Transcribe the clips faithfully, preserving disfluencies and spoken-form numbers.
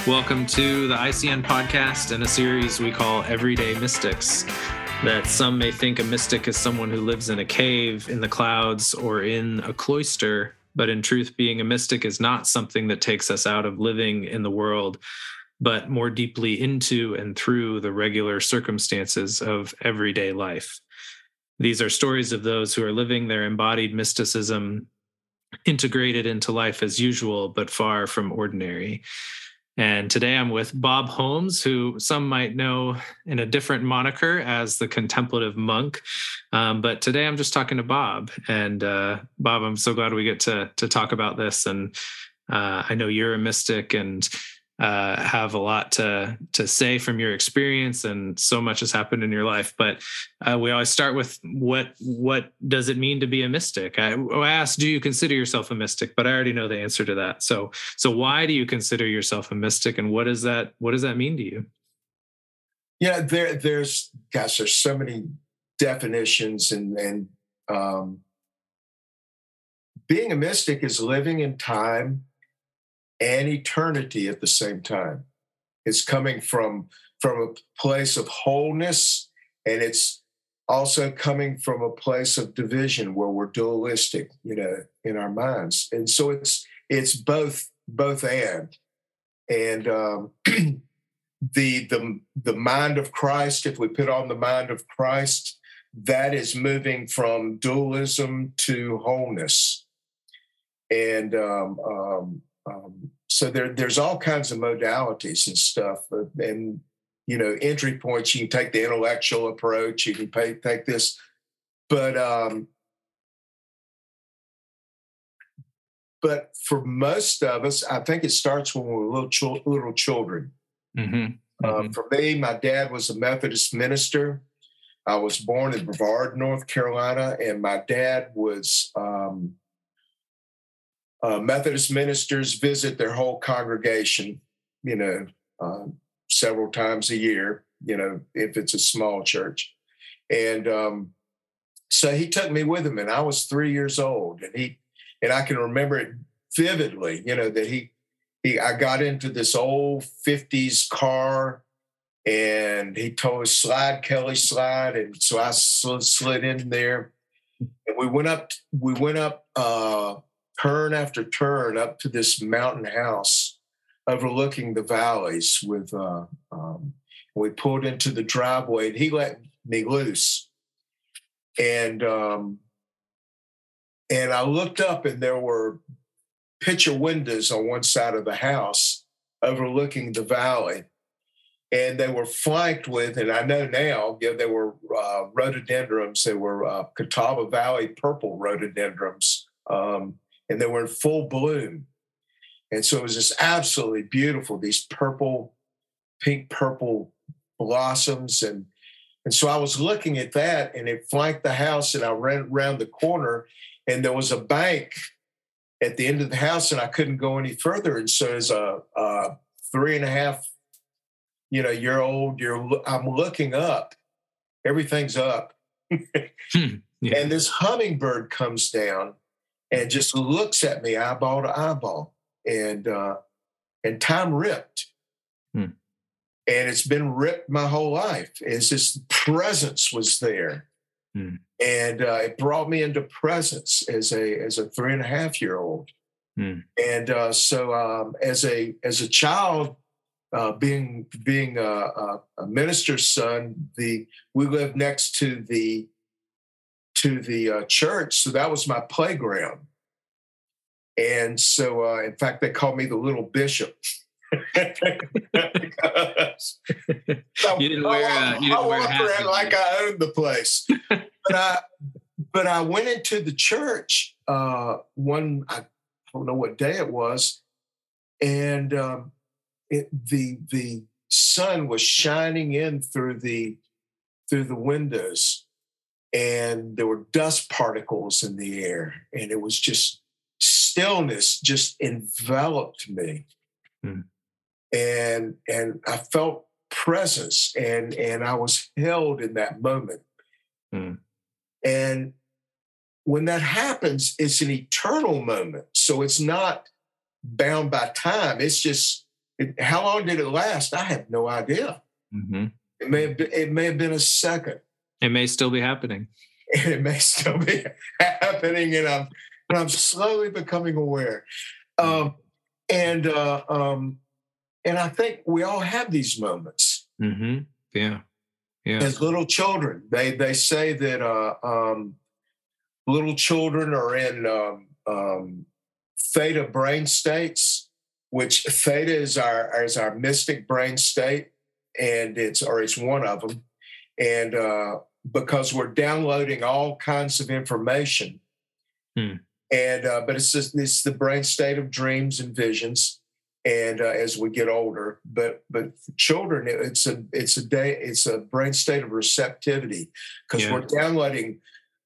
Welcome to the I C N podcast and a series we call Everyday Mystics. That some may think a mystic is someone who lives in a cave, in the clouds, or in a cloister, but in truth, being a mystic is not something that takes us out of living in the world, but more deeply into and through the regular circumstances of everyday life. These are stories of those who are living their embodied mysticism integrated into life as usual, but far from ordinary. And today I'm with Bob Holmes, who some might know in a different moniker as the contemplative monk. Um, but today I'm just talking to Bob. And uh, Bob, I'm so glad we get to to talk about this. And uh, I know you're a mystic and uh, have a lot to to say from your experience, and so much has happened in your life. But uh, we always start with what what does it mean to be a mystic? I, I asked, do you consider yourself a mystic? But I already know the answer to that. So so why do you consider yourself a mystic, and what does that what does that mean to you? Yeah, there there's gosh, there's so many definitions, and and um, being a mystic is living in time and eternity at the same time. It's coming from from a place of wholeness, and it's also coming from a place of division where we're dualistic, you know, in our minds. And so it's it's both both and and um, the the the mind of Christ. If we put on the mind of Christ, that is moving from dualism to wholeness, and um, um, um, so there, there's all kinds of modalities and stuff. And, you know, entry points, you can take the intellectual approach, you can pay, take this. But um, but for most of us, I think it starts when we're little, ch- little children. Mm-hmm. Mm-hmm. Uh, for me, my dad was a Methodist minister. I was born in Brevard, North Carolina, and my dad was... Um, Uh, Methodist ministers visit their whole congregation, you know, uh, several times a year, you know, if it's a small church. And um, so he took me with him, and I was three years old. And he, and I can remember it vividly, you know, that he, he, I got into this old fifties car, and he told us, slide, Kelly, slide. And so I slid, slid in there, and we went up, we went up, uh, turn after turn up to this mountain house overlooking the valleys. With uh, um, we pulled into the driveway, and he let me loose. And um, and I looked up, and there were picture windows on one side of the house overlooking the valley, and they were flanked with, and I know now, yeah, they were uh, rhododendrons. They were uh, Catawba Valley purple rhododendrons. Um, And they were in full bloom. And so it was just absolutely beautiful, these purple, pink purple blossoms. And, and so I was looking at that, and it flanked the house, and I ran around the corner, and there was a bank at the end of the house, and I couldn't go any further. And so as a, a three and a half, you know, year old, you're, I'm looking up, everything's up. hmm. Yeah. And this hummingbird comes down and just looks at me eyeball to eyeball, and uh, and time ripped, hmm. and it's been ripped my whole life. It's just presence was there, hmm. and uh, it brought me into presence as a as a three and a half year old, hmm. and uh, so um, as a as a child, uh, being being a, a, a minister's son, the we lived next to the. to the uh, church. So that was my playground. And so, uh, in fact, they called me the little bishop. so you didn't wear, uh, you didn't I wear walked around like I owned the place. but I, but I went into the church uh, one, I don't know what day it was, and um, it, the the sun was shining in through the through the windows, and there were dust particles in the air, and it was just stillness just enveloped me. Hmm. And and I felt presence, and, and I was held in that moment. Hmm. And when that happens, it's an eternal moment. So it's not bound by time. It's just it, how long did it last? I have no idea. Mm-hmm. It may have been, it may have been a second. It may still be happening. It may still be happening, and I'm and I'm slowly becoming aware. Um, and uh, um, and I think we all have these moments. Mm-hmm. Yeah, yeah. As little children, they they say that uh, um, little children are in um, um, theta brain states, which theta is our is our mystic brain state, and it's or it's one of them, and uh, because we're downloading all kinds of information, hmm. and uh, but it's just, it's the brain state of dreams and visions, and uh, as we get older, but but for children, it's a it's a day it's a brain state of receptivity because yeah. we're downloading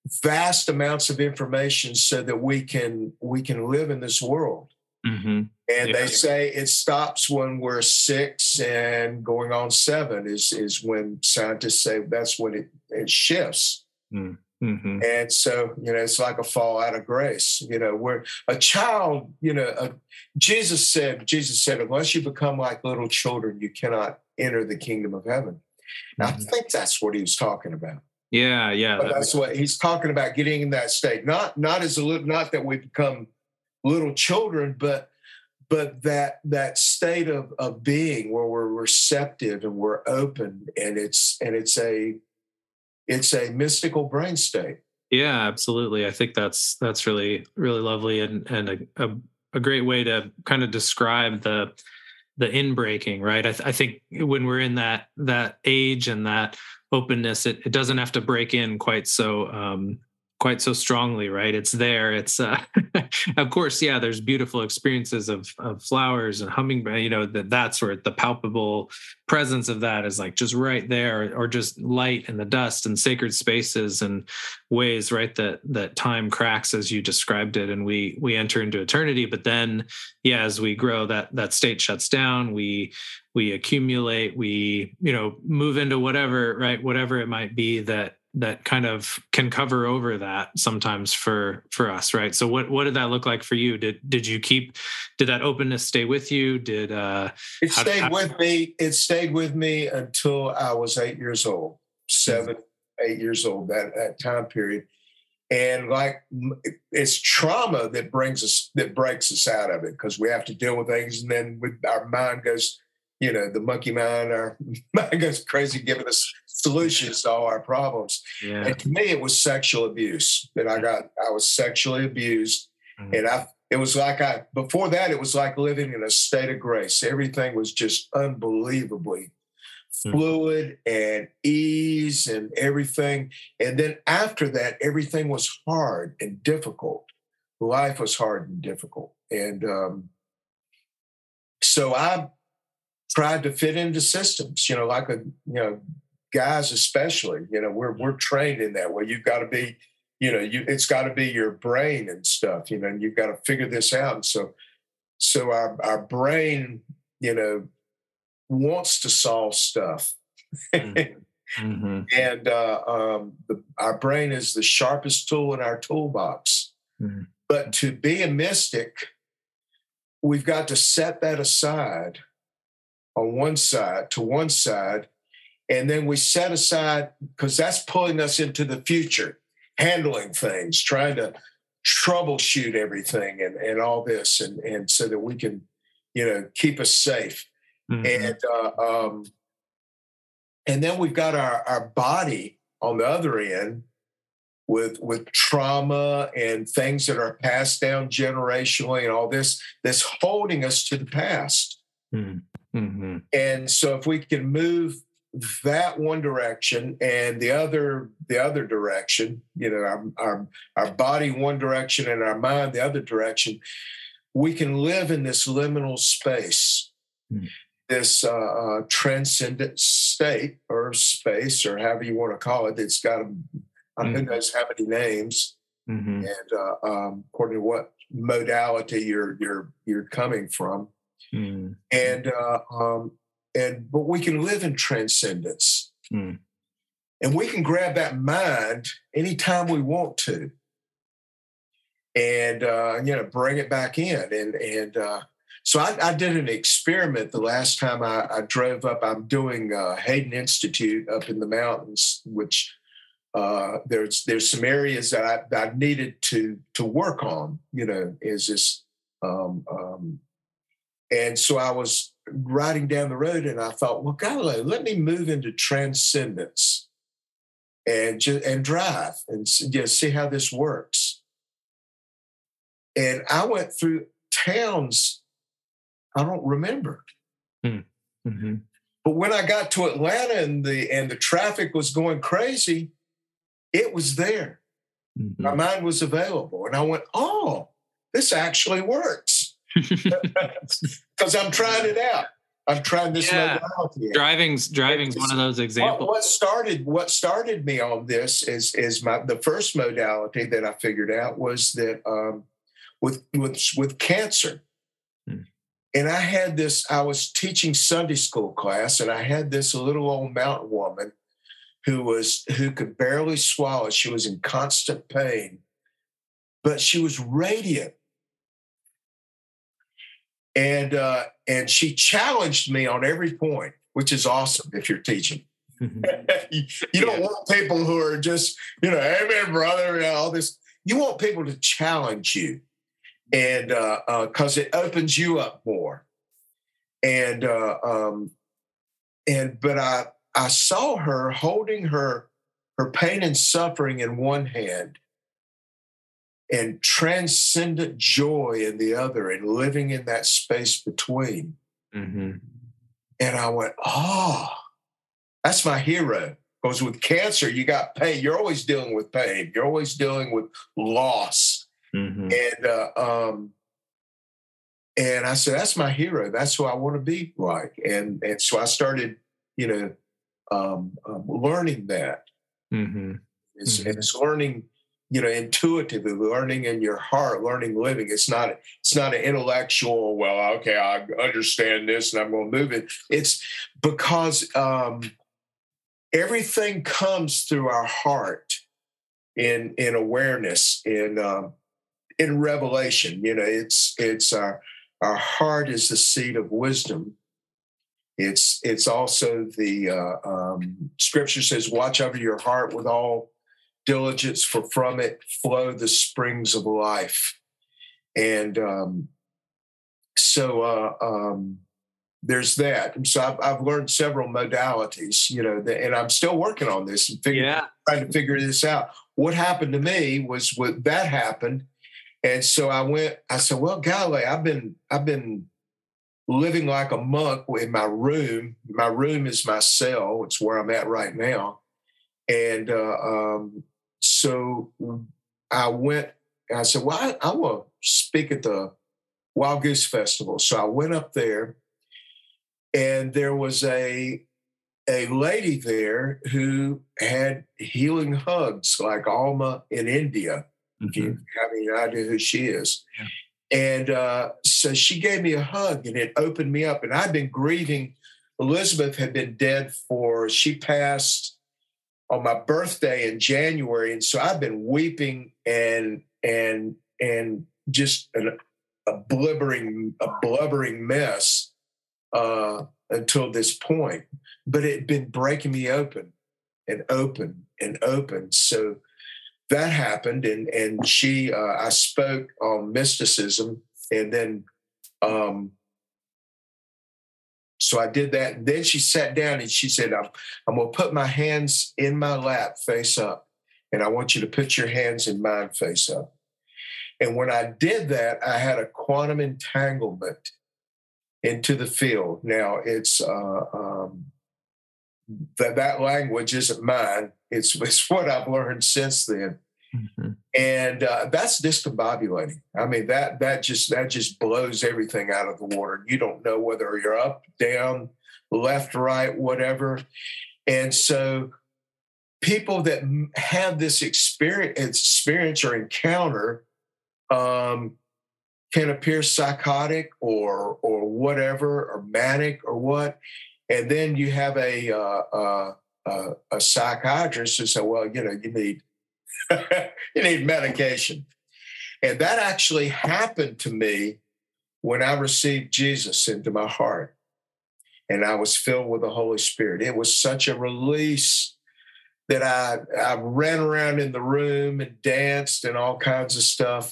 vast amounts of information so that we can we can live in this world. Mm-hmm. And yeah. they say it stops when we're six and going on seven is is when scientists say that's when it, it shifts. Mm-hmm. And so, you know, it's like a fall out of grace. You know, where a child, you know, a, Jesus said, Jesus said, unless you become like little children, you cannot enter the kingdom of heaven. Mm-hmm. I think that's what he was talking about. Yeah, yeah. But that's what he's talking about, getting in that state. Not not as a little, not that we become little children, but but that that state of of being where we're receptive and we're open, and it's and it's a it's a mystical brain state. Yeah, absolutely. I think that's that's really really lovely and and a a, a great way to kind of describe the the inbreaking, right? I, th- I think when we're in that that age and that openness, it, it doesn't have to break in quite so um, quite so strongly, right? It's there. It's uh, of course, yeah. There's beautiful experiences of of flowers and hummingbird. You know, that that's where the palpable presence of that is like just right there, or just light and the dust and sacred spaces and ways, right? That that time cracks as you described it, and we we enter into eternity. But then, yeah, as we grow, that that state shuts down. We we accumulate. We you know move into whatever, right? Whatever it might be that. that kind of can cover over that sometimes for for us, right? So what what did that look like for you? Did did you keep did that openness stay with you? Did uh it stayed how, with me it stayed with me until I was eight years old, seven eight years old, that that time period. And like it's trauma that brings us that breaks us out of it, because we have to deal with things, and then with our mind goes, you know, the monkey mind, our mind goes crazy, giving us solutions to all our problems. Yeah. And to me, it was sexual abuse that I got. I was sexually abused. Mm-hmm. And I, it was like I, before that, it was like living in a state of grace. Everything was just unbelievably mm-hmm. fluid and ease and everything. And then after that, everything was hard and difficult. Life was hard and difficult. And um, so I tried to fit into systems, you know, like a, you know, guys especially, you know, we're we're trained in that way. You've got to be, you know, you it's got to be your brain and stuff, you know, and you've got to figure this out. And so, so our our brain, you know, wants to solve stuff, mm-hmm. and uh, um, the, our brain is the sharpest tool in our toolbox. Mm-hmm. But to be a mystic, we've got to set that aside on one side to one side. And then we set aside, because that's pulling us into the future, handling things, trying to troubleshoot everything and, and all this, and, and so that we can, you know, keep us safe. Mm-hmm. And uh, um, and then we've got our, our body on the other end with with trauma and things that are passed down generationally and all this, that's holding us to the past. Mm-hmm. And so if we can move that one direction and the other the other direction, you know, our, our our body one direction and our mind the other direction, we can live in this liminal space, mm. this uh, uh, transcendent state or space, or however you want to call it. It's got a, mm. who knows how many names, mm-hmm. and uh, um, according to what modality you're you're you're coming from, mm. and uh, um, And but we can live in transcendence, mm. and we can grab that mind anytime we want to, and uh, you know, bring it back in. And and uh, So I, I did an experiment the last time I, I drove up. I'm doing uh, Hayden Institute up in the mountains, which uh, there's there's some areas that I, that I needed to to work on. You know, is this, um, um, and so I was riding down the road, and I thought, well, golly, let me move into transcendence and just, and drive and you know, see how this works. And I went through towns I don't remember. Mm-hmm. But when I got to Atlanta and the and the traffic was going crazy, it was there. Mm-hmm. My mind was available. And I went, oh, this actually works. Because I'm trying it out. I'm trying this yeah. modality. Driving's driving's one of those examples. What, what started what started me on this is is my the first modality that I figured out was that um, with with with cancer. Hmm. And I had this, I was teaching Sunday school class, and I had this little old mountain woman who was, who could barely swallow. She was in constant pain, but she was radiant. And, uh, and she challenged me on every point, which is awesome if you're teaching. you, you don't yeah. want people who are just, you know, amen, brother, and all this. You want people to challenge you. And because uh, uh, it opens you up more, and uh, um, and but I I saw her holding her her pain and suffering in one hand, and transcendent joy in the other, and living in that space between. Mm-hmm. And I went, oh, that's my hero. Because with cancer, you got pain. You're always dealing with pain. You're always dealing with loss. Mm-hmm. And uh, um, and I said, that's my hero. That's who I want to be like. And and so I started, you know, um, um, learning that. Mm-hmm. It's, mm-hmm. it's learning, you know, intuitively, learning in your heart, learning living. It's not it's not an intellectual. Well, okay, I understand this, and I'm going to move it. It's because um, everything comes through our heart in in awareness in. Um, In revelation, you know, it's it's our our heart is the seat of wisdom. It's it's also the uh, um, scripture says, "Watch over your heart with all diligence, for from it flow the springs of life." And um, so uh, um, there's that. And so I've, I've learned several modalities, you know, and I'm still working on this and figure, yeah. trying to figure this out. What happened to me was what that happened. And so I went, I said, well, golly, I've been, I've been living like a monk in my room. My room is my cell. It's where I'm at right now. And uh, um, so I went, and I said, well, I, I want to speak at the Wild Goose Festival. So I went up there, and there was a, a lady there who had healing hugs like Alma in India. If you have any idea who she is. Yeah. And uh, so she gave me a hug, and it opened me up. And I'd been grieving. Elizabeth had been dead for, she passed on my birthday in January. And so I've been weeping and, and, and just an, a blubbering, a blubbering mess uh, until this point. But it had been breaking me open and open and open. So that happened, and and she, uh, I spoke on mysticism, and then, um, so I did that. And then she sat down and she said, I'm, I'm going to put my hands in my lap face up, and I want you to put your hands in mine face up. And when I did that, I had a quantum entanglement into the field. Now, it's uh, um, that that language isn't mine. It's, it's what I've learned since then. Mm-hmm. And uh, that's discombobulating. I mean, that that just that just blows everything out of the water. You don't know whether you're up, down, left, right, whatever. And so people that have this experience, experience or encounter um, can appear psychotic or or whatever, or manic or what. And then you have a uh, uh, uh, a psychiatrist who say, well, you know, you need you need medication. And that actually happened to me when I received Jesus into my heart and I was filled with the Holy Spirit, it was such a release that I, I ran around in the room and danced and all kinds of stuff.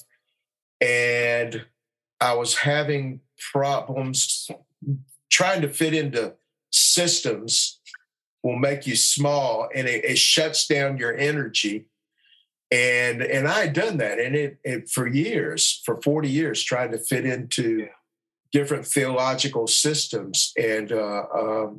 And I was having problems trying to fit into systems will make you small, and it, it shuts down your energy. And and I had done that, and it, it for years, for forty years, trying to fit into yeah. different theological systems, and uh, um,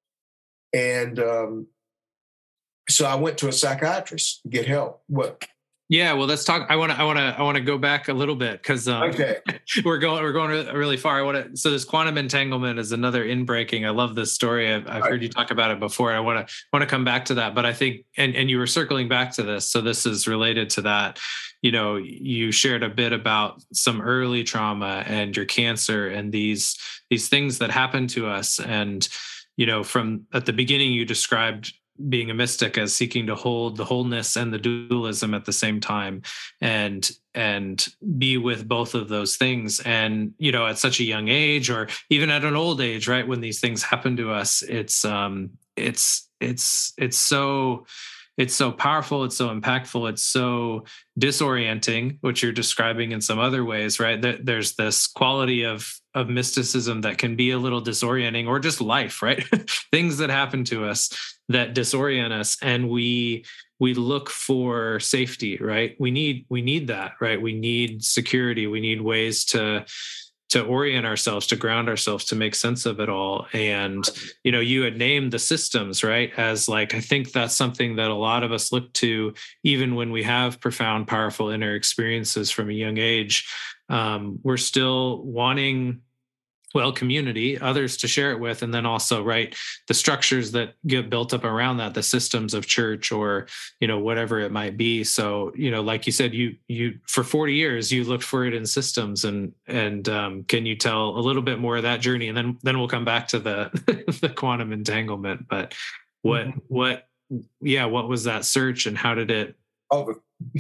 and um, so I went to a psychiatrist to get help. What? Yeah, well, let's talk. I want to, I want to, I want to go back a little bit because um, okay. we're going, we're going really far. I want to. So this quantum entanglement is another inbreaking. I love this story. I've, I've right. heard you talk about it before. I want to, want to come back to that. But I think, and and you were circling back to this, so this is related to that. You know, you shared a bit about some early trauma and your cancer and these these things that happen to us. And you know, from at the beginning, you described being a mystic as seeking to hold the wholeness and the dualism at the same time, and and be with both of those things. And you know, at such a young age, or even at an old age, right, when these things happen to us, it's um it's it's it's so it's so powerful, it's so impactful, it's so disorienting, which you're describing in some other ways, right? There's this quality of of mysticism that can be a little disorienting, or just life, right? Things that happen to us that disorient us, and we we look for safety, right? We need we need that, right? We need security. We need ways to to orient ourselves, to ground ourselves, to make sense of it all. And, you know, you had named the systems, right? As like, I think that's something that a lot of us look to, even when we have profound, powerful inner experiences from a young age. Um, we're still wanting, well, community, others to share it with, and then also, right, the structures that get built up around that, the systems of church, or, you know, whatever it might be. So, you know, like you said, you, you, for forty years, you looked for it in systems, and, and um, can you tell a little bit more of that journey? And then, then we'll come back to the, the quantum entanglement, but what, mm-hmm. what, yeah, what was that search, and how did it? Oh,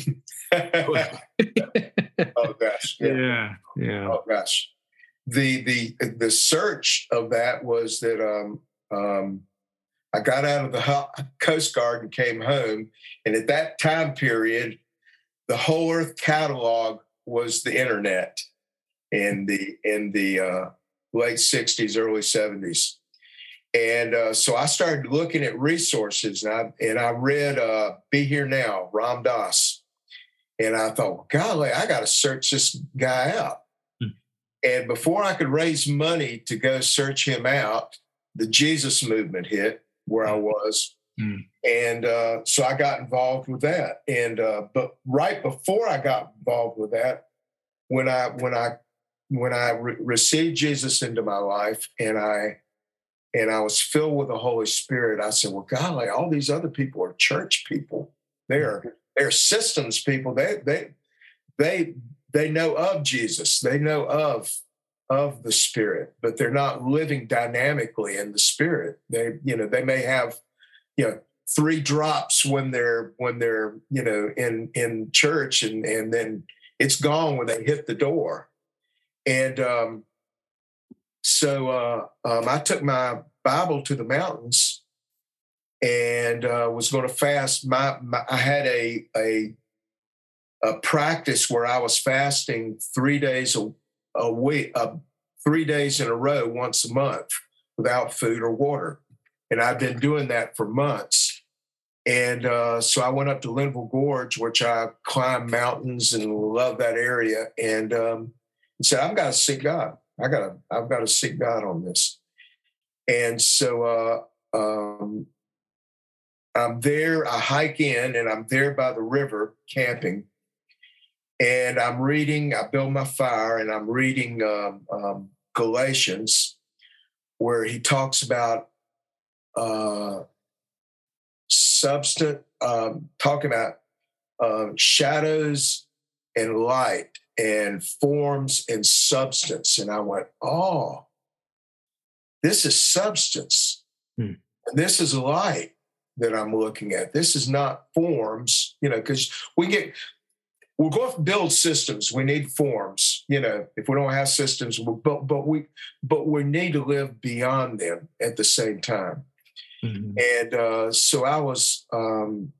oh gosh. Yeah. yeah. Yeah. Oh gosh. The the the search of that was that um, um, I got out of the Coast Guard and came home, and at that time period, the Whole Earth catalog was the internet in the in the uh, late sixties, early seventies, and uh, so I started looking at resources, and I and I read uh, "Be Here Now," Ram Dass, and I thought, golly, I got to search this guy out. And before I could raise money to go search him out, the Jesus movement hit where I was. Mm. And uh, so I got involved with that. And uh, but right before I got involved with that, when I when I when I re- received Jesus into my life, and I and I was filled with the Holy Spirit, I said, well, golly, all these other people are church people. They're they're systems people. They they they They know of Jesus. They know of, of the Spirit, but they're not living dynamically in the Spirit. They, you know, they may have, you know, three drops when they're when they're, you know, in in church, and and then it's gone when they hit the door. And um, so uh, um, I took my Bible to the mountains and uh, was going to fast. My, my I had a a a practice where I was fasting three days a, a week, uh, three days in a row, once a month, without food or water. And I've been doing that for months. And uh, so I went up to Linville Gorge, which I climb mountains and love that area, and, um, and said, I've got to seek God. I got to, I've got to seek God on this. And so uh, um, I'm there, I hike in, and I'm there by the river camping. And I'm reading, I build my fire, and I'm reading um, um, Galatians, where he talks about uh, substance, um, talking about uh, shadows and light, and forms and substance. And I went, oh, this is substance. Hmm. And this is light that I'm looking at. This is not forms, you know, because we get... we're going to build systems. We need forms. You know, if we don't have systems, we'll, but but we but we need to live beyond them at the same time. Mm-hmm. And uh, so I was, um,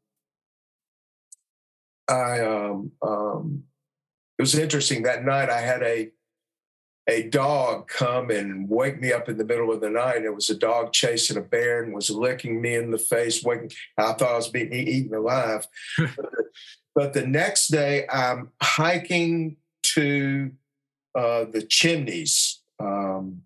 I um, um, it was interesting that night. I had a a dog come and wake me up in the middle of the night. It was a dog chasing a bear and was licking me in the face. Waking, I thought I was being eaten alive. But the next day, I'm hiking to uh, the Chimneys, um,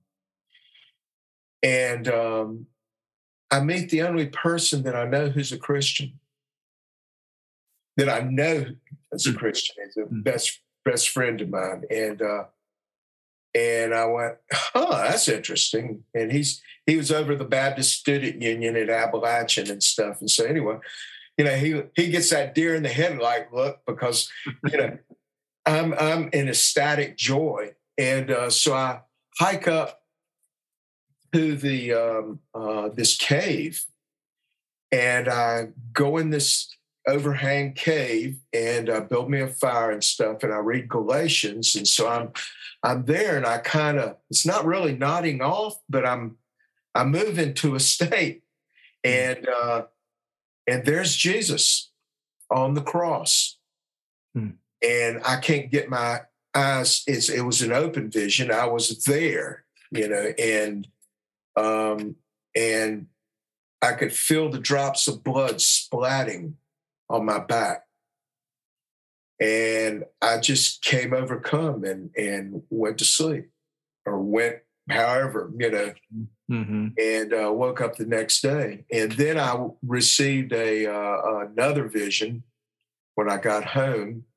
and um, I meet the only person that I know who's a Christian, that I know is a Christian. He's a best best friend of mine, and uh, and I went, "Huh, that's interesting." And he's he was over the Baptist Student Union at Appalachian and stuff, and so anyway. You know, he he gets that deer in the headlight look because, you know, I'm I'm in ecstatic joy, and uh, so I hike up to the um, uh, this cave, and I go in this overhang cave and uh, build me a fire and stuff, and I read Galatians, and so I'm I'm there, and I kind of it's not really nodding off, but I'm I move into a state, and. Uh, And there's Jesus on the cross. Hmm. And I can't get my eyes. It's, it was an open vision. I was there, you know, and um, and I could feel the drops of blood splatting on my back. And I just came overcome and, and went to sleep or went however, you know. Mm-hmm. And uh, woke up the next day. And then I received a uh, another vision when I got home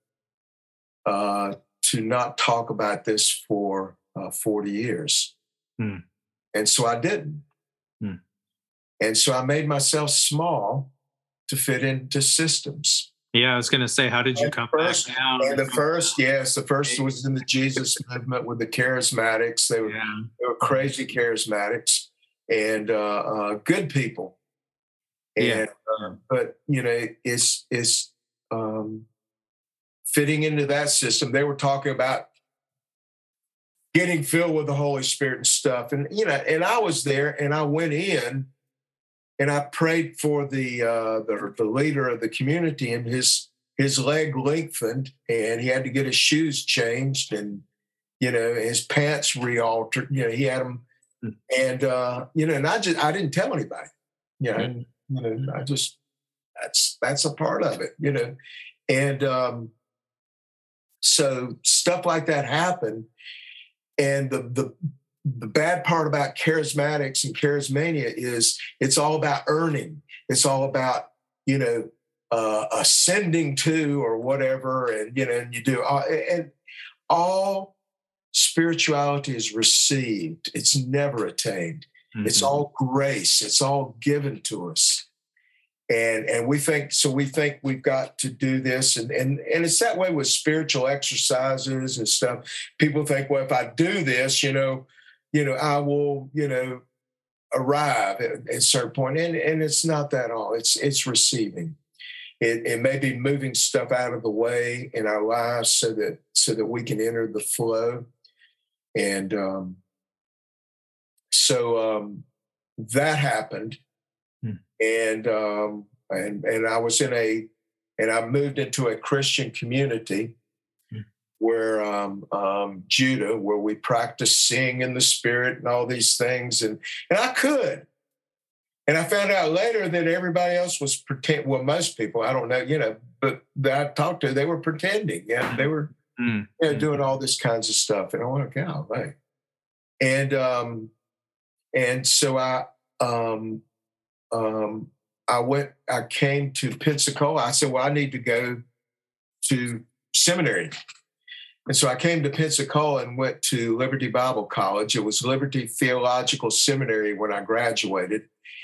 uh, to not talk about this for uh, forty years. Mm. And so I didn't. Mm. And so I made myself small to fit into systems. Yeah, I was going to say, how did you and come first, back down? And the first, yes, the first was in the Jesus movement with the charismatics. They were, yeah. they were crazy charismatics and uh, uh, good people. And, yeah. uh, but, you know, it's, it's um, fitting into that system. They were talking about getting filled with the Holy Spirit and stuff. And, you know, and I was there and I went in and I prayed for the, uh, the the leader of the community, and his his leg lengthened, and he had to get his shoes changed, and you know his pants re-altered. You know he had them, and uh, you know, and I just I didn't tell anybody. You know, and, you know, I just that's that's a part of it. You know, and um, so stuff like that happened, and the the. The bad part about charismatics and charismania is it's all about earning. It's all about, you know, uh, ascending to or whatever. And, you know, and you do, uh, and all spirituality is received. It's never attained. Mm-hmm. It's all grace. It's all given to us. And, and we think, so we think we've got to do this. And, and, and it's that way with spiritual exercises and stuff. People think, well, if I do this, you know, you know, I will, you know, arrive at, at a certain point. And, and it's not that all. It's it's receiving. It, it may be moving stuff out of the way in our lives so that so that we can enter the flow. And um, so um, that happened. Hmm. And um, and and I was in a and I moved into a Christian community. Where um, um, Judah, where we practiced seeing in the spirit and all these things, and and I could, and I found out later that everybody else was pretend. Well, most people, I don't know, you know, but that I talked to, they were pretending, yeah, they were, mm-hmm. you know, doing all this kinds of stuff, and I went, "God, right," and um, and so I um, um, I went, I came to Pensacola. I said, "Well, I need to go to seminary." And so I came to Pensacola and went to Liberty Bible College. It was Liberty Theological Seminary when I graduated.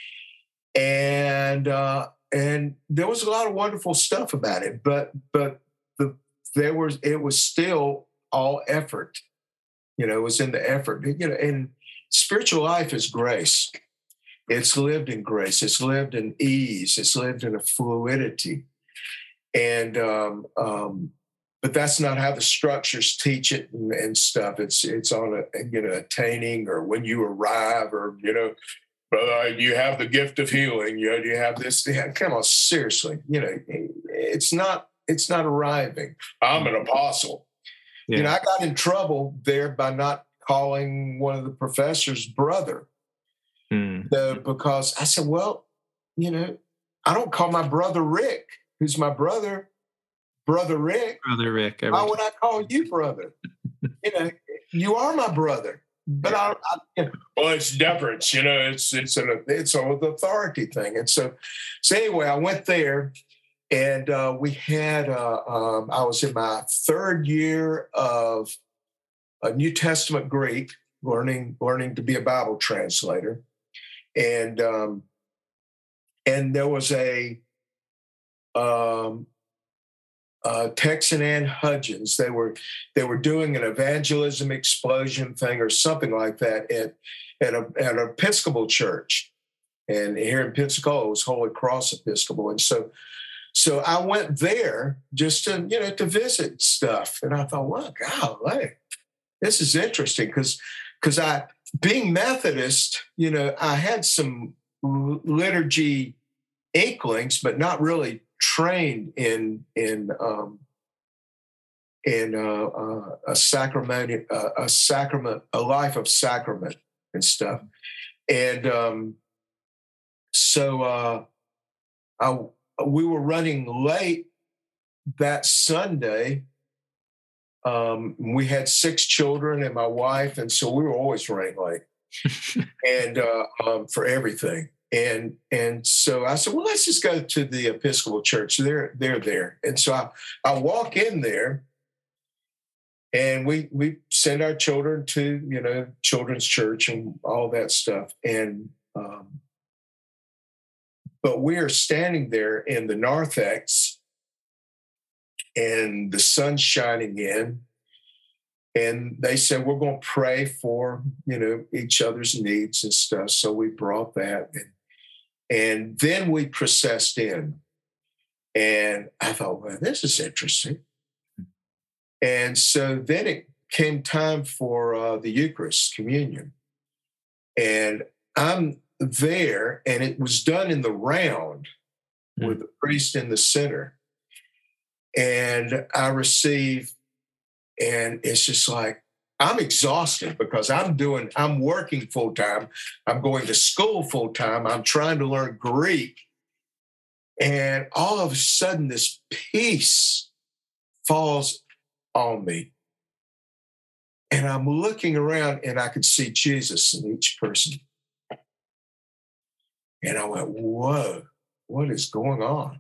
And uh, and there was a lot of wonderful stuff about it, but but the there was it was still all effort. You know, it was in the effort. You know, and spiritual life is grace. It's lived in grace. It's lived in ease. It's lived in a fluidity. And um, um but that's not how the structures teach it and, and stuff. It's it's on a, you know, attaining, or when you arrive, or, you know, brother, you have the gift of healing. You know, you have this. Yeah, come on, seriously. You know, it's not it's not arriving. I'm an apostle. Yeah. You know, I got in trouble there by not calling one of the professors brother, mm. uh, because I said, well, you know, I don't call my brother Rick, who's my brother, brother Rick. Brother Rick. Why would I call you brother? You know, you are my brother. But I, I you know, well, it's deference, you know. It's it's an it's an authority thing, and so so anyway, I went there, and uh, we had. Uh, um, I was in my third year of a New Testament Greek, learning learning to be a Bible translator, and um, and there was a. Um, Uh, Tex and Ann Hudgens. They were they were doing an evangelism explosion thing or something like that at at, a, at an Episcopal church, and here in Pensacola it was Holy Cross Episcopal, and so so I went there just to you know to visit stuff, and I thought, well, golly, this is interesting because because I being Methodist, you know, I had some liturgy inklings, but not really trained in in um, in uh, uh, a sacrament, uh, a sacrament, a life of sacrament and stuff, and um, so uh, I, we were running late that Sunday. Um, we had six children and my wife, and so we were always running late, and uh, um, for everything. And and so I said, well, let's just go to the Episcopal church. They're they're there. And so I, I walk in there, and we we send our children to, you know, children's church and all that stuff. And um, but we are standing there in the narthex, and the sun's shining in. And they said, we're going to pray for, you know, each other's needs and stuff. So we brought that. And, and then we processed in. And I thought, well, this is interesting. And so then it came time for uh, the Eucharist, communion. And I'm there, and it was done in the round mm. with the priest in the center. And I receive, and it's just like, I'm exhausted because I'm doing, I'm working full time. I'm going to school full time. I'm trying to learn Greek. And all of a sudden, this peace falls on me. And I'm looking around, and I could see Jesus in each person. And I went, whoa, what is going on?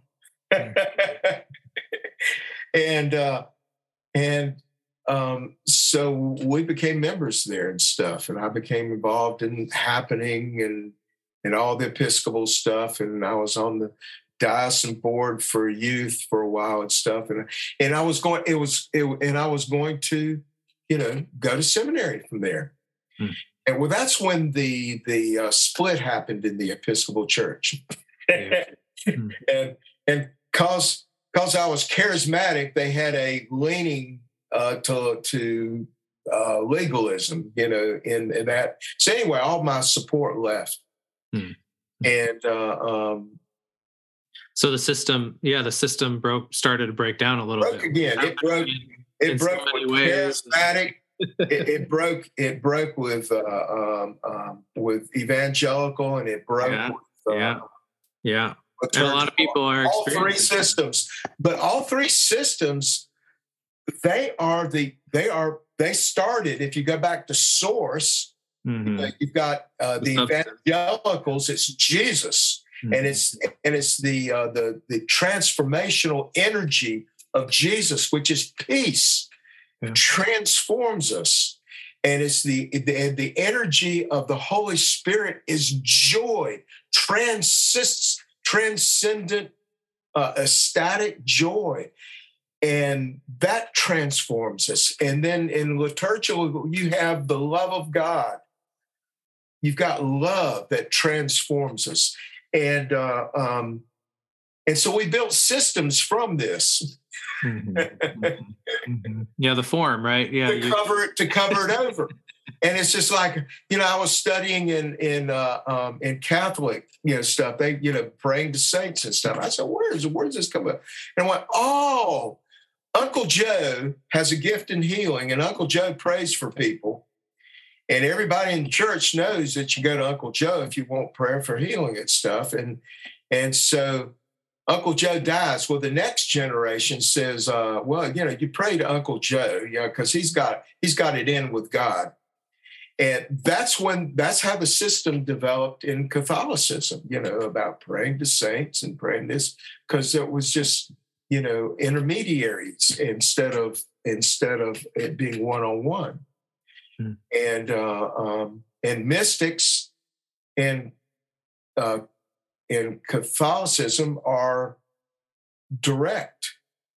and, uh, and, Um, so we became members there and stuff, and I became involved in happening and and all the Episcopal stuff, and I was on the diocesan board for youth for a while and stuff, and and I was going, it was, it, and I was going to, you know, go to seminary from there, hmm. and well, that's when the the uh, split happened in the Episcopal Church, yeah. hmm. and and cause cause I was charismatic, they had a leaning. Uh, to to uh, legalism, you know, in, in that. So anyway, all my support left, hmm. and uh, um, so the system, yeah, the system broke, started to break down a little broke bit. again. It broke. It in broke so with ways. charismatic. it, it broke. It broke with uh, um, um, with evangelical, and it broke. Yeah, with, uh, yeah, yeah. And a lot of people are all three systems, but all three systems. They are the, they are, they started, if you go back to source, mm-hmm. you know, you've got uh, the evangelicals, it's Jesus. Mm-hmm. And it's, and it's the, uh, the, the transformational energy of Jesus, which is peace, yeah. transforms us. And it's the, the, the energy of the Holy Spirit is joy, transcends, transcendent, uh, ecstatic joy. And that transforms us. And then in liturgical, you have the love of God. You've got love that transforms us. And uh, um, and so we built systems from this. Mm-hmm. Mm-hmm. Mm-hmm. Yeah, the form, right? Yeah, to you... cover it to cover it over. And it's just like, you know, I was studying in in uh, um, in Catholic, you know, stuff. They, you know, praying to saints and stuff. I said, where is where does this come up? And I went, oh, Uncle Joe has a gift in healing, and Uncle Joe prays for people. And everybody in the church knows that you go to Uncle Joe if you want prayer for healing and stuff. And and so Uncle Joe dies. Well, the next generation says, uh, well, you know, you pray to Uncle Joe, you know, because he's got he's got it in with God. And that's when that's how the system developed in Catholicism, you know, about praying to saints and praying this, because it was just, you know, intermediaries instead of instead of it being one-on-one. Hmm. And uh, um, and mystics in uh, in Catholicism are direct.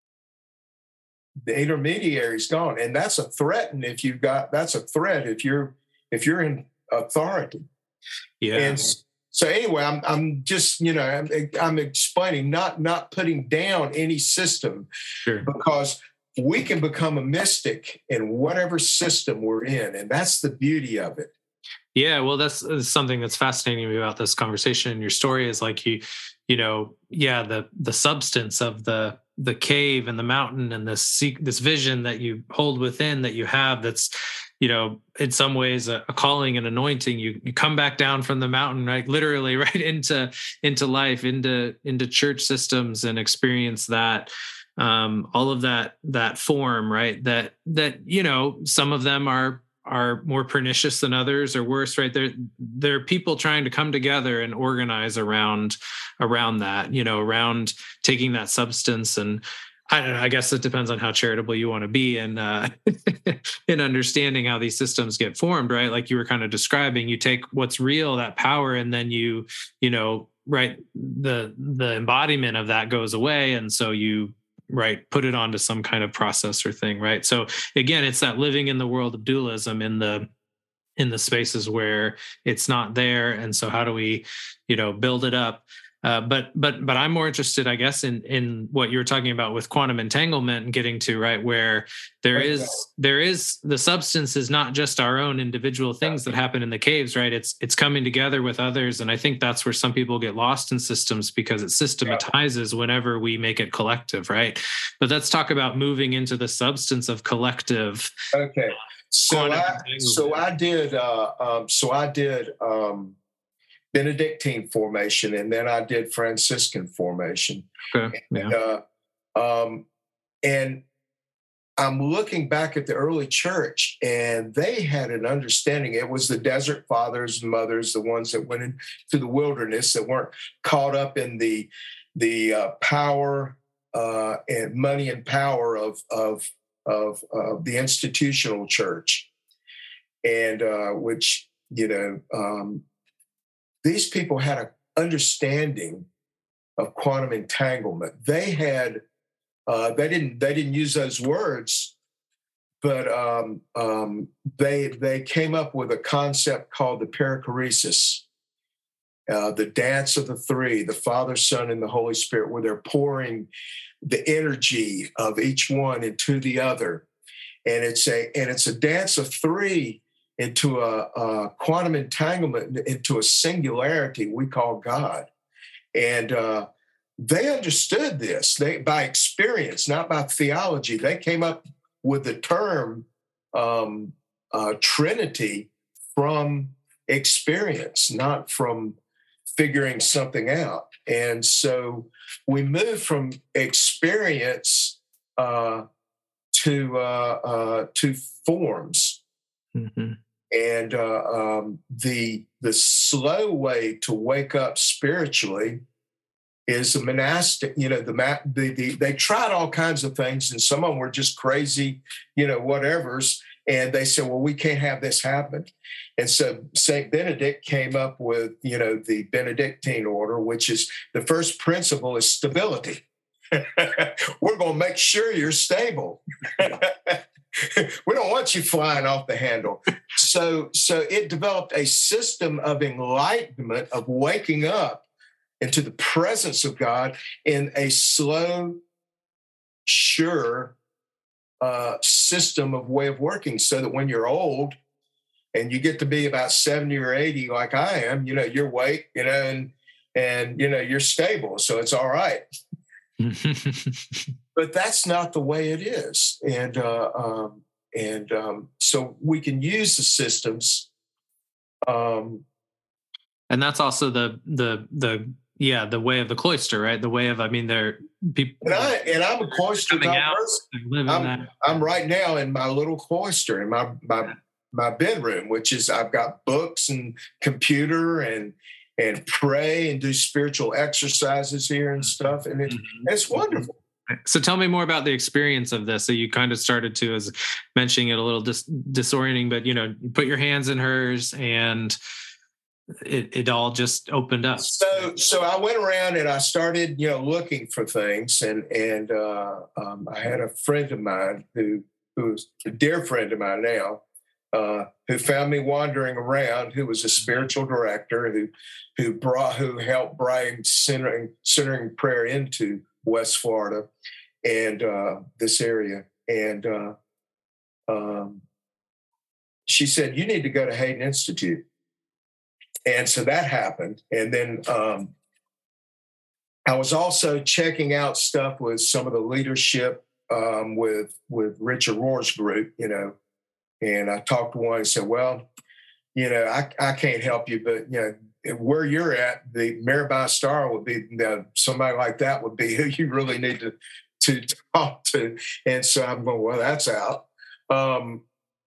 The intermediary's gone, and that's a threat. And if you've got that's a threat if you're if you're in authority. Yeah. And so anyway, I'm I'm just, you know, I'm, I'm explaining, not not putting down any system, sure. because we can become a mystic in whatever system we're in, and that's the beauty of it. Yeah, well, that's, that's something that's fascinating me about this conversation and your story is like you, you know, yeah, the the substance of the the cave and the mountain and this this vision that you hold within that you have that's, you know, in some ways a, a calling and anointing. You you come back down from the mountain, right, literally, right into into life, into into church systems, and experience that. Um, all of that that form, right? That that you know, some of them are are more pernicious than others, or worse, right? There there are people trying to come together and organize around around that, you know, around taking that substance. And I don't know, I guess it depends on how charitable you want to be and uh, in understanding how these systems get formed, right? Like you were kind of describing, you take what's real, that power, and then you, you know, right, the the embodiment of that goes away, and so you right put it onto some kind of process or thing, right? So again, it's that living in the world of dualism in the in the spaces where it's not there, and so how do we, you know, build it up? Uh, but but but I'm more interested, I guess, in in what you were talking about with quantum entanglement and getting to, right, where there right, is right. there is the substance is not just our own individual things that happen in the caves, right? It's it's coming together with others, and I think that's where some people get lost in systems because it systematizes whenever we make it collective, right? But let's talk about moving into the substance of collective. Okay, so I so I did uh, um, so I did. Um, Benedictine formation, and then I did Franciscan formation. Okay. Yeah. And, uh, um, and I'm looking back at the early church, and they had an understanding. It was the desert fathers and mothers, the ones that went into the wilderness, that weren't caught up in the the uh, power uh, and money and power of of of uh, the institutional church, and uh, which you know. Um, These people had an understanding of quantum entanglement. They had, uh, they didn't, they didn't use those words, but um, um, they they came up with a concept called the perichoresis, uh, the dance of the three, the Father, Son, and the Holy Spirit, where they're pouring the energy of each one into the other, and it's a and it's a dance of three. Into a, a quantum entanglement, into a singularity we call God. And uh, they understood this they by experience, not by theology. They came up with the term um, uh, Trinity from experience, not from figuring something out. And so we moved from experience uh, to, uh, uh, to forms. Mm-hmm. And uh, um, the the slow way to wake up spiritually is a monastic. You know, the, the the they tried all kinds of things, and some of them were just crazy, you know, whatevers. And they said, "Well, we can't have this happen." And so Saint Benedict came up with, you know, the Benedictine order, which is the first principle is stability. We're going to make sure you're stable. We don't want you flying off the handle. So, so it developed a system of enlightenment, of waking up into the presence of God in a slow sure uh, system of way of working, so that when you're old and you get to be about seventy or eighty, like I am, you know, you're awake, you know, and and you know you're stable, so it's all right. But that's not the way it is, and uh, um, and um, so we can use the systems. Um, and that's also the the the yeah the way of the cloister, right? The way of, I mean, there people. And I and I'm a cloister type person. I'm, I'm right now in my little cloister in my my my bedroom, which is I've got books and computer and and pray and do spiritual exercises here and stuff, and it's mm-hmm. it's wonderful. So tell me more about the experience of this. So you kind of started to, as mentioning it, a little dis- disorienting, but you know, you put your hands in hers, and it it all just opened up. So so I went around and I started, you know, looking for things, and and uh, um, I had a friend of mine who who's a dear friend of mine now, uh, who found me wandering around, who was a spiritual director who who brought who helped bring centering centering prayer into West Florida and uh, this area. And uh, um, she said, you need to go to Hayden Institute. And so that happened. And then um, I was also checking out stuff with some of the leadership um, with, with Richard Rohr's group, you know, and I talked to one and said, well, you know, I, I can't help you, but, you know, where you're at, the Maribel Star would be, you know, somebody like that would be who you really need to, to talk to. And so I'm going, well, that's out. Um,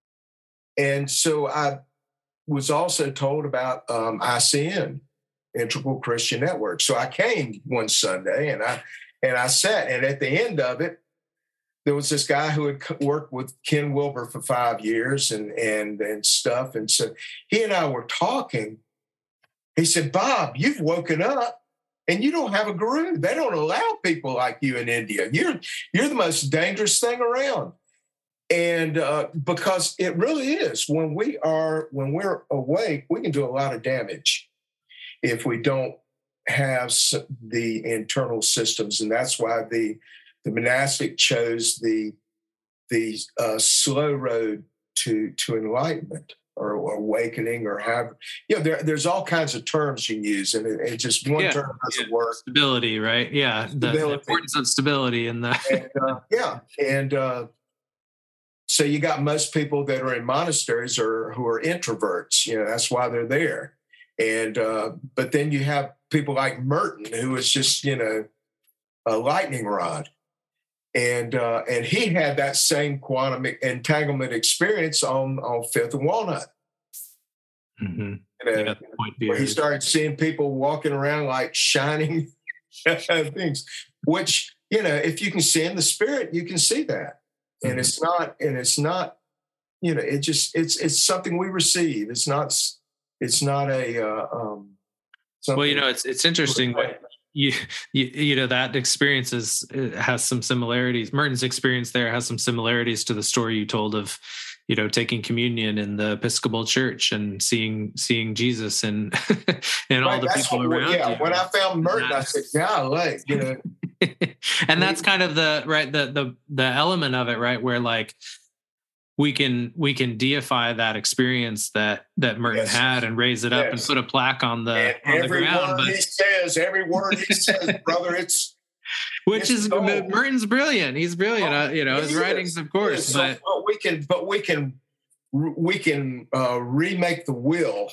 and so I was also told about um, I C N, Integral Christian Network. So I came one Sunday and I and I sat, and at the end of it, there was this guy who had worked with Ken Wilber for five years and and and stuff. And so he and I were talking. He said, Bob, you've woken up and you don't have a guru. They don't allow people like you in India. You're, you're the most dangerous thing around. And uh, because it really is, when we are, when we're awake, we can do a lot of damage if we don't have the internal systems. And that's why the, the monastic chose the, the uh, slow road to, to enlightenment. Or, or awakening, or have, you know, there, there's all kinds of terms you can use, and it, it just one yeah, term doesn't yeah. work. Stability, right? Yeah, the, the importance of stability in the and, uh, yeah, and uh, so you got most people that are in monasteries or who are introverts. You know, that's why they're there. And uh, but then you have people like Merton, who is just, you know, a lightning rod. And uh, and he had that same quantum entanglement experience on, on Fifth and Walnut. Mm-hmm. You know, where he started seeing people walking around like shining things, which, you know, if you can see in the spirit, you can see that. Mm-hmm. And it's not, and it's not, you know, it just, it's it's something we receive. It's not, it's not a, uh, um, well, you know, it's it's interesting. You, you you know that experience is has some similarities. Merton's experience there has some similarities to the story you told of, you know, taking communion in the Episcopal Church and seeing seeing Jesus and and all right, the people what, around yeah, you. When I found Merton, I said, "Golly," you know. And that's kind of the right the the the element of it, right, where like we can we can deify that experience that that Merton yes. had and raise it up yes. and put a plaque on the and on every the ground. Word But he says, every word he says, brother, it's which it's is gold. Merton's brilliant. He's brilliant. Oh, uh, you know his is. writings, of course. But so, but we can, but we can, we can uh, remake the will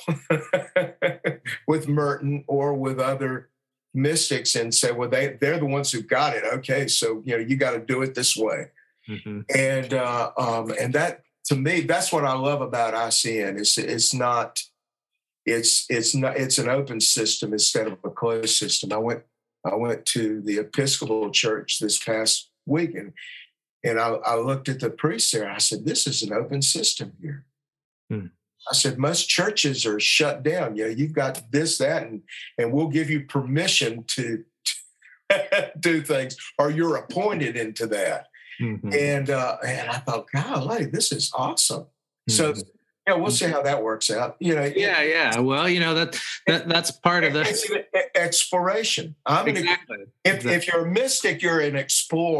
with Merton or with other mystics and say, well, they they're the ones who got it. Okay, so you know you got to do it this way. Mm-hmm. And uh, um, and that to me, that's what I love about I C N. It's it's not it's it's not it's an open system instead of a closed system. I went I went to the Episcopal Church this past week, and and I, I looked at the priest there. I said, "This is an open system here." Hmm. I said, "Most churches are shut down. You know, you've got this, that, and and we'll give you permission to, to do things, or you're appointed into that." Mm-hmm. And uh, and I thought, golly, this is awesome. Mm-hmm. So, yeah, we'll see how that works out. You know, yeah, it, yeah. Well, you know that, that that's part of the it's an exploration. I'm exactly. An, if exactly. if you're a mystic, you're an explorer.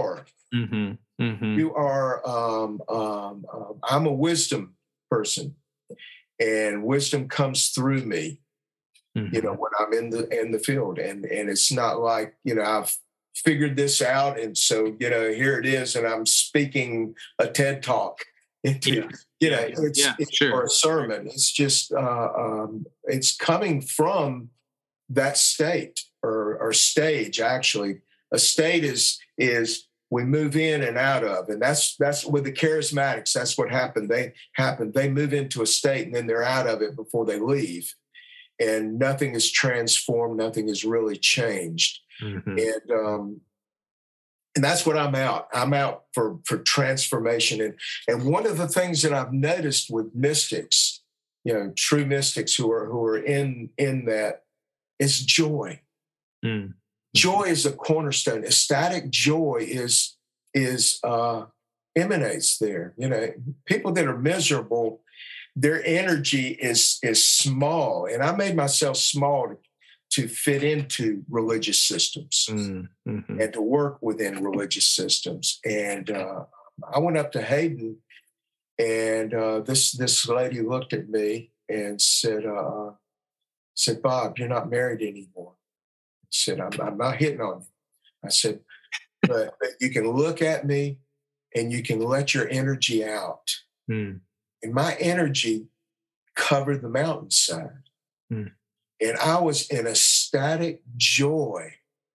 Mm-hmm. Mm-hmm. You are, um, um, um, I'm a wisdom person, and wisdom comes through me, mm-hmm. you know, when I'm in the in the field. And, and it's not like, you know, I've figured this out, and so, you know, here it is, and I'm speaking a TED Talk into, yeah. you know, yeah. it's, yeah, it's sure. or a sermon. It's just, uh, um, it's coming from that state or, or stage, actually. A state is, is we move in and out of, and that's, that's with the charismatics, that's what happened. They happen, they move into a state and then they're out of it before they leave. And nothing is transformed, nothing is really changed. Mm-hmm. And, um, and that's what I'm out. I'm out for, for transformation. And, and one of the things that I've noticed with mystics, you know, true mystics who are, who are in, in that, is joy. Mm. Joy is a cornerstone. Ecstatic joy is, is, uh, emanates there. You know, people that are miserable, their energy is, is small. And I made myself small to, to fit into religious systems mm-hmm. and to work within religious systems. And uh, I went up to Hayden, and uh, this, this lady looked at me and said, uh, said, Bob, you're not married anymore. I said, I'm, I'm not hitting on you. I said, but, but you can look at me and you can let your energy out. Mm. And my energy covered the mountainside. Mm. And I was in ecstatic joy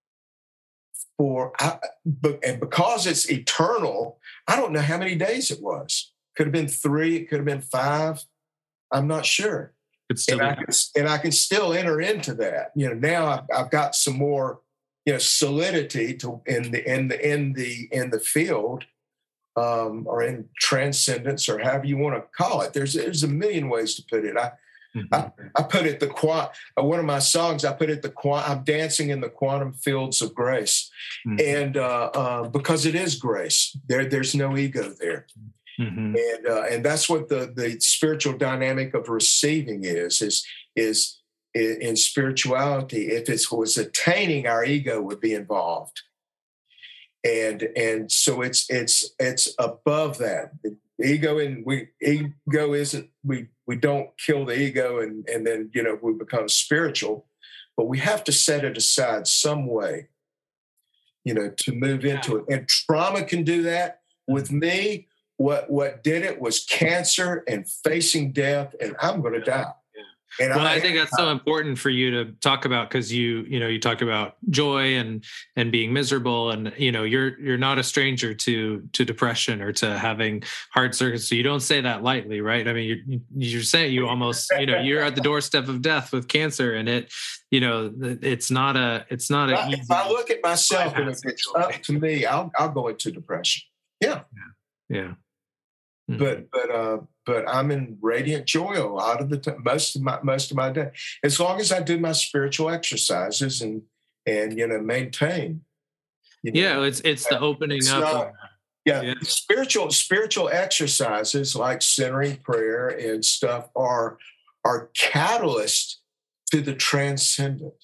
for, I, and because it's eternal, I don't know how many days it was. Could have been three, it could have been five. I'm not sure. And I, can, and I can still enter into that. You know, now I've, I've got some more, you know, solidity to in the in the in the in the field, um, or in transcendence, or however you want to call it. There's there's a million ways to put it. I mm-hmm. I, I put it the quant. One of my songs, I put it the quant. I'm dancing in the quantum fields of grace, mm-hmm. and uh, uh, because it is grace. There there's no ego there. Mm-hmm. And uh, and that's what the, the spiritual dynamic of receiving is, is, is in, in spirituality. If it was attaining, our ego would be involved. And and so it's it's it's above that. The ego and we ego isn't we we don't kill the ego and, and then you know we become spiritual, but we have to set it aside some way, you know, to move into it. And trauma can do that. With me, What what did it was cancer and facing death, and I'm going to die. And well, I, I think that's so important for you to talk about, because you you know you talk about joy and and being miserable, and you know you're you're not a stranger to to depression or to having hard circuits. So you don't say that lightly, right? I mean, you're you're saying you almost you know you're at the doorstep of death with cancer, and it you know it's not a it's not a. If I look at myself and if it's up to me, I'll I'll go into depression. Yeah. Yeah. yeah. Mm-hmm. But but uh, but I'm in radiant joy a lot of the time, most of my most of my day, as long as I do my spiritual exercises and and you know maintain. You know, yeah, it's it's the opening it's up. Not, of, yeah, yeah, spiritual spiritual exercises like centering prayer and stuff are are catalysts to the transcendent.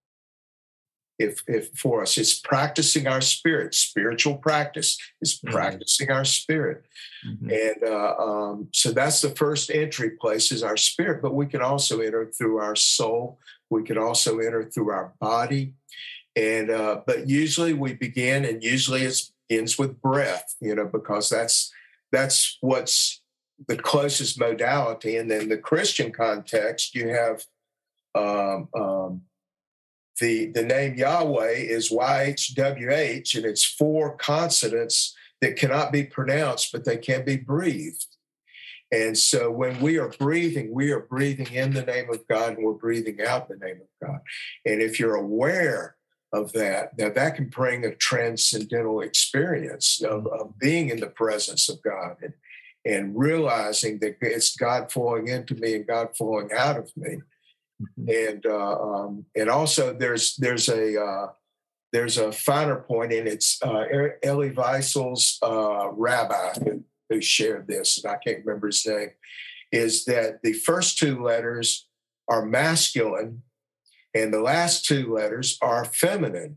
If, if for us, it's practicing our spirit. Spiritual practice is practicing mm-hmm. our spirit. Mm-hmm. And uh, um, so that's the first entry place is our spirit, but we can also enter through our soul. We can also enter through our body. And, uh, but usually we begin, and usually it begins with breath, you know, because that's, that's what's the closest modality. And then the Christian context, you have, um, um, The, the name Yahweh is Y H W H, and it's four consonants that cannot be pronounced, but they can be breathed. And so when we are breathing, we are breathing in the name of God, and we're breathing out the name of God. And if you're aware of that, now that can bring a transcendental experience of, of being in the presence of God and, and realizing that it's God flowing into me and God flowing out of me. Mm-hmm. And uh, um, and also there's there's a uh, there's a finer point, and it's uh, Elie Wiesel's uh, rabbi who, who shared this, and I can't remember his name, is that the first two letters are masculine and the last two letters are feminine.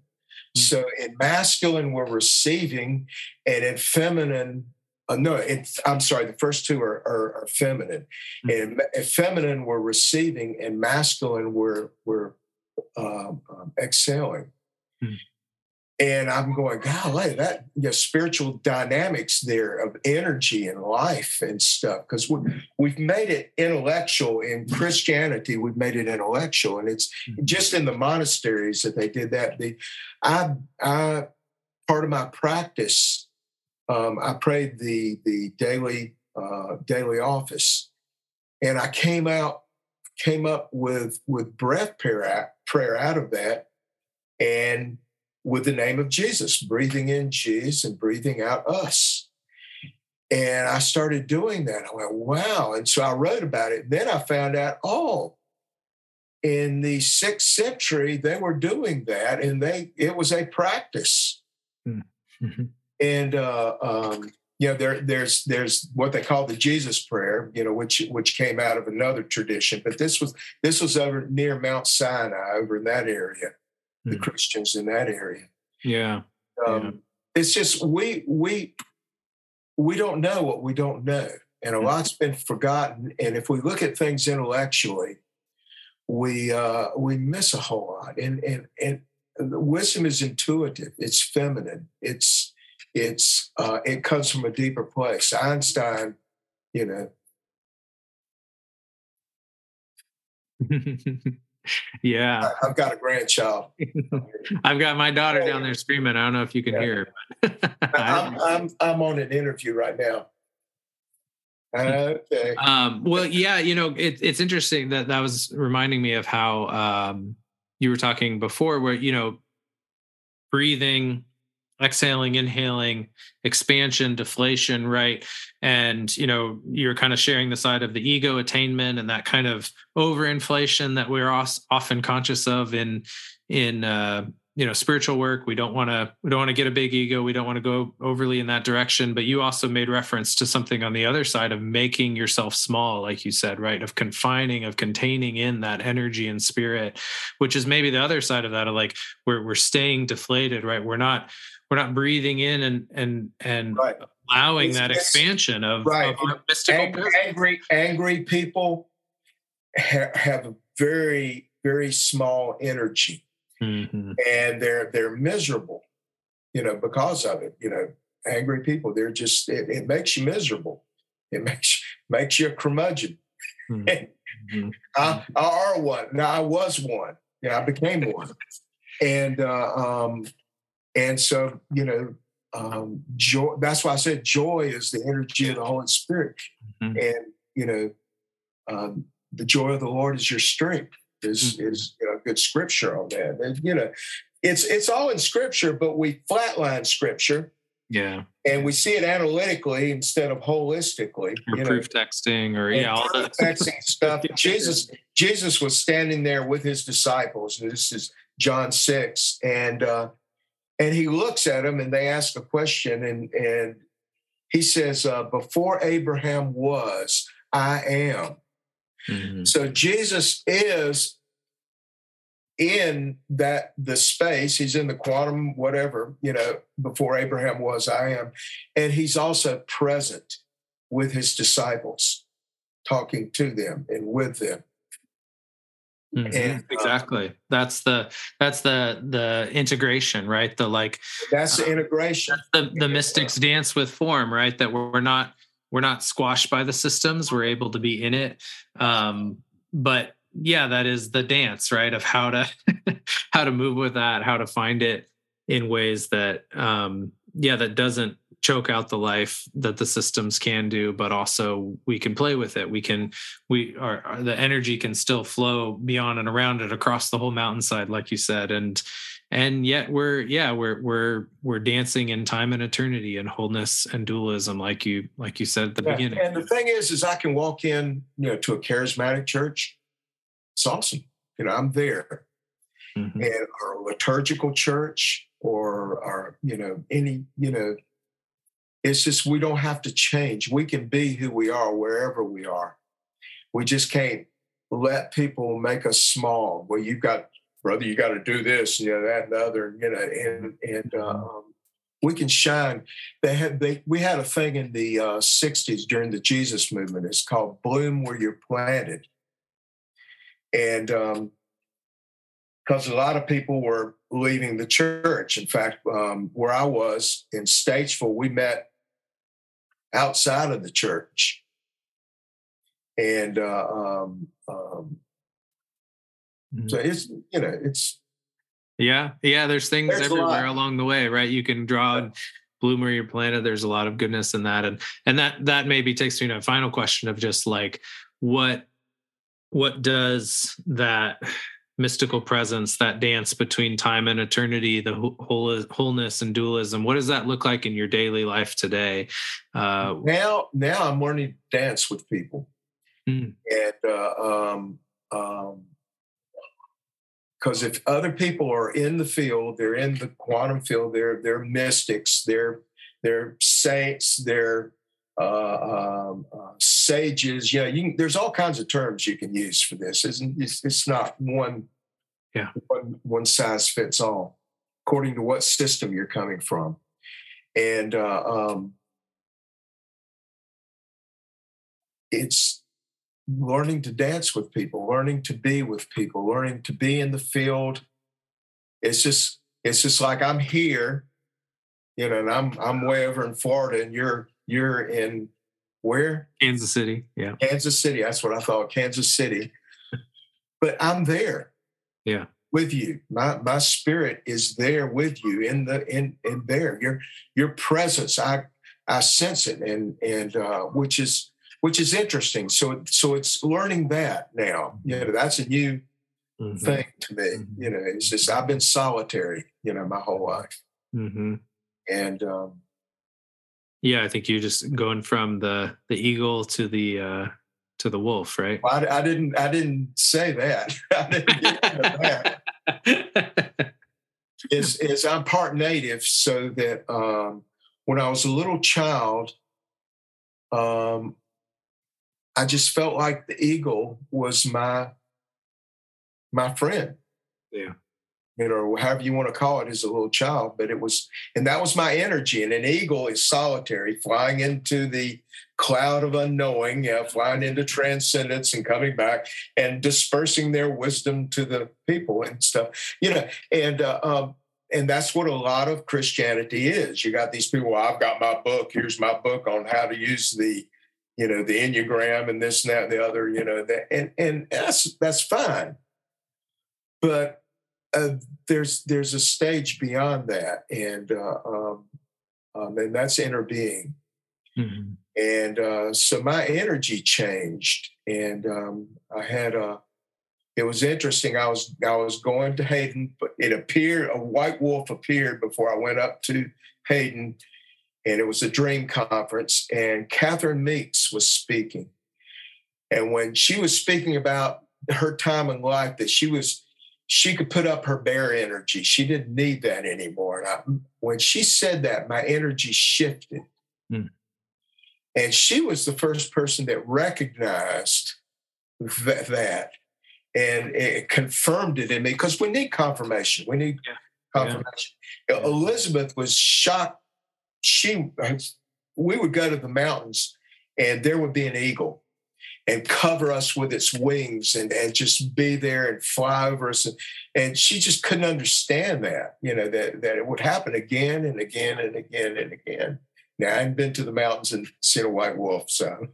So in masculine, we're receiving, and in feminine, uh, no, in, I'm sorry, the first two are, are, are feminine. Mm-hmm. And in feminine, we're receiving, and masculine, we're, we're um, um, exhaling. Mm-hmm. And I'm going, golly, that you know, spiritual dynamics there of energy and life and stuff. Because we, we've made it intellectual in Christianity. We've made it intellectual, and it's just in the monasteries that they did that. The, I, I, part of my practice, um, I prayed the the daily uh, daily office, and I came out, came up with with breath prayer prayer out of that, and with the name of Jesus, breathing in Jesus and breathing out us. And I started doing that. I went, wow. And so I wrote about it. Then I found out, oh, in the sixth century, they were doing that, and they it was a practice. Mm-hmm. And, uh, um, you know, there, there's there's what they call the Jesus prayer, you know, which which came out of another tradition. But this was this was over near Mount Sinai, over in that area. The Christians in that area. Yeah. Um, yeah. It's just, we, we, we don't know what we don't know. And a lot's been forgotten. And if we look at things intellectually, we, uh, we miss a whole lot. And, and, and wisdom is intuitive. It's feminine. It's, it's, uh, it comes from a deeper place. Einstein, you know, yeah, I've got a grandchild. I've got my daughter down there screaming. I don't know if you can yeah. hear her. I'm, I'm I'm on an interview right now. Okay. Um, well, yeah, you know, it, it's interesting that that was reminding me of how um, you were talking before, where you know, breathing, exhaling, inhaling, expansion, deflation, right? And, you know, you're kind of sharing the side of the ego attainment and that kind of overinflation that we're often conscious of in, in, uh, you know, spiritual work. We don't want to, we don't want to get a big ego. We don't want to go overly in that direction. But you also made reference to something on the other side of making yourself small, like you said, right? Of confining, of containing in that energy and spirit, which is maybe the other side of that, of like, we're, we're staying deflated, right? We're not, we're not breathing in and, and, and right. allowing it's, that it's, expansion of, right. of our mystical angry, angry, angry people ha- have a very, very small energy. Mm-hmm. And they're they're miserable, you know, because of it. You know, angry people, they're just it, it makes you miserable. It makes makes you a curmudgeon. Mm-hmm. I, I are one. Now I was one. Yeah, I became one. And uh, um, and so you know, um, joy. That's why I said joy is the energy of the Holy Spirit. Mm-hmm. And you know, um, the joy of the Lord is your strength. Is mm-hmm. is you know, good scripture on that. And, you know, it's it's all in scripture, but we flatline scripture. Yeah. And we see it analytically instead of holistically. Or you proof know. texting or yeah, all proof texting stuff. Jesus, Jesus was standing there with his disciples, and this is John six, and uh, and he looks at them and they ask a question, and and he says, uh, before Abraham was, I am. Mm-hmm. So Jesus is in that the space. He's in the quantum, whatever, you know, before Abraham was, I am. And he's also present with his disciples, talking to them and with them. Mm-hmm. And, exactly. Uh, that's the that's the the integration, right? The like that's the integration. Uh, that's the the mystics dance with form, right? That we're not we're not squashed by the systems. We're able to be in it. Um, but yeah, that is the dance, right? Of how to how to move with that, how to find it in ways that um, yeah, that doesn't choke out the life that the systems can do, but also we can play with it. We can, we are, the energy can still flow beyond and around it across the whole mountainside, like you said. And, and yet we're, yeah, we're, we're, we're dancing in time and eternity and wholeness and dualism, like you, like you said at the yeah. beginning. And the thing is, is I can walk in, you know, to a charismatic church. It's awesome. You know, I'm there. Mm-hmm. And our liturgical church or our, you know, any, you know, it's just we don't have to change. We can be who we are wherever we are. We just can't let people make us small. Well, you've got brother, you got to do this, you know, that and the other, you know, and and uh, um, we can shine. They had they we had a thing in the uh, sixties during the Jesus movement. It's called "Bloom Where You're Planted," and um, because a lot of people were leaving the church. In fact, um, where I was in Statesville, we met outside of the church, and uh, um, um, mm-hmm. so it's you know it's yeah yeah. There's things there's everywhere along the way, right? You can draw and bloom where you're planted. There's a lot of goodness in that, and and that that maybe takes me to a final question of just like what what does that mystical presence, that dance between time and eternity, the whole, wholeness and dualism, what does that look like in your daily life today? Uh, now, now I'm learning to dance with people, mm. and uh, um, um, because if other people are in the field, they're in the quantum field, they're they're mystics, they're they're saints, they're uh, um, uh, sages. Yeah, you can, there's all kinds of terms you can use for this. Isn't it's, it's not one, yeah, one one size fits all, according to what system you're coming from, and uh, um, it's learning to dance with people, learning to be with people, learning to be in the field. It's just it's just like I'm here, you know, and I'm I'm way over in Florida, and you're you're in where? Kansas City. Yeah. Kansas City. That's what I thought, Kansas City. But I'm there. Yeah. With you. My my spirit is there with you in the in in there. Your your presence. I I sense it, and and uh, which is which is interesting. So so it's learning that now. You know, that's a new mm-hmm. thing to me. Mm-hmm. You know, it's just I've been solitary, you know, my whole life. Mm-hmm. And um yeah, I think you're just going from the the eagle to the uh, to the wolf, right? I, I didn't. I didn't say that. I didn't get into that. Is is I'm part native, so that um, when I was a little child, um, I just felt like the eagle was my my friend. Yeah. You know, however you want to call it, as a little child, but it was, and that was my energy. And an eagle is solitary, flying into the cloud of unknowing, yeah, flying into transcendence and coming back and dispersing their wisdom to the people and stuff, you know, and uh, um, and that's what a lot of Christianity is. You got these people. Well, I've got my book. Here's my book on how to use the, you know, the Enneagram and this and that and the other. You know, that, and and that's that's fine, but Uh, there's there's a stage beyond that, and uh, um, um, and that's inner being. Mm-hmm. And uh, so my energy changed, and um, I had a. It was interesting. I was I was going to Hayden, but it appeared a white wolf appeared before I went up to Hayden, and it was a dream conference, and Catherine Meeks was speaking, and when she was speaking about her time in life, that she was. She could put up her bare energy. She didn't need that anymore. And I, when she said that, my energy shifted. Mm. And she was the first person that recognized th- that and it confirmed it in me, because we need confirmation. We need yeah. confirmation. Yeah. Elizabeth was shocked. She, we would go to the mountains and there would be an eagle and cover us with its wings and, and just be there and fly over us. And, and she just couldn't understand that, you know, that, that it would happen again and again and again and again. Now, I haven't been to the mountains and seen a white wolf, so.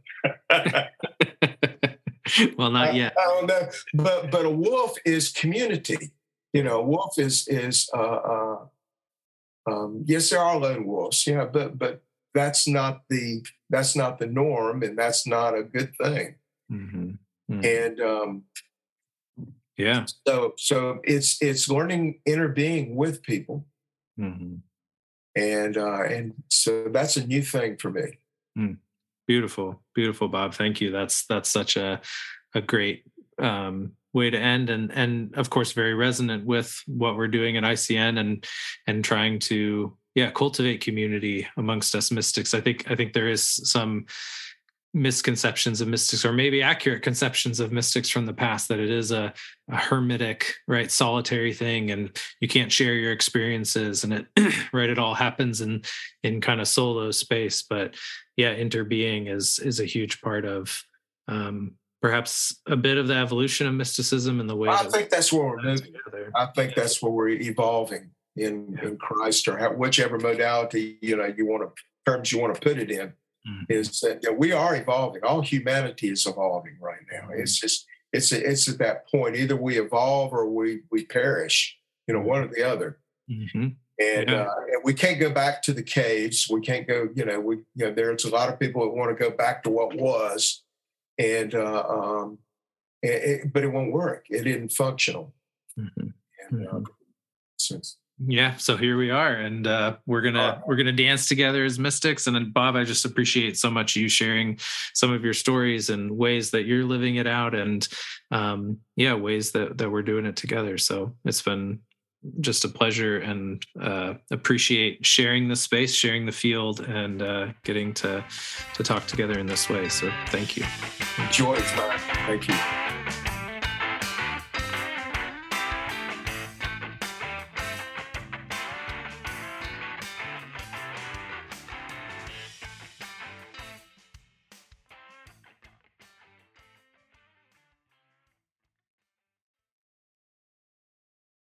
Well, not yet. I, I don't know. But, but a wolf is community. You know, a wolf is, is uh, uh, um, yes, there are lone wolves, yeah, but, but that's not the, that's not the norm, and that's not a good thing. Mm-hmm. Mm-hmm. And um, yeah, so so it's it's learning inner being with people, mm-hmm. and uh, and so that's a new thing for me. Mm. Beautiful, beautiful, Bob. Thank you. That's that's such a a great um, way to end, and and of course very resonant with what we're doing at I C N and and trying to yeah cultivate community amongst us mystics. I think I think there is some misconceptions of mystics, or maybe accurate conceptions of mystics from the past, that it is a, a hermitic, right, solitary thing, and you can't share your experiences, and it right, it all happens in in kind of solo space. But yeah, interbeing is is a huge part of um perhaps a bit of the evolution of mysticism and the way I that think that's where we're moving. Together. I think that's where we're evolving in yeah. in Christ, or how, whichever modality you know you want to terms you want to put it in. Mm-hmm. Is that you know, we are evolving. All humanity is evolving right now. Mm-hmm. It's just it's it's at that point. Either we evolve or we we perish. You know, one or the other. Mm-hmm. And, yeah. uh, and we can't go back to the caves. We can't go. You know, we you know there's a lot of people that want to go back to what was, and uh, um, it, it, but it won't work. It isn't functional. Mm-hmm. And, uh, since, Yeah, so here we are, and uh, we're gonna we're gonna dance together as mystics. And then, Bob, I just appreciate so much you sharing some of your stories and ways that you're living it out, and um, yeah, ways that that we're doing it together. So it's been just a pleasure, and uh, appreciate sharing the space, sharing the field, and uh, getting to to talk together in this way. So thank you. Joy is mine. Thank you.